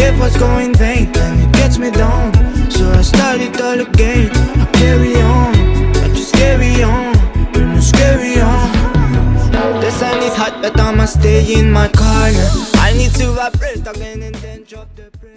efforts go in vain and it gets me down. So I start it all again. I carry on, I just carry on, you must carry on. The sun is hot but I must stay in my corner. I need to vibrate again and then drop the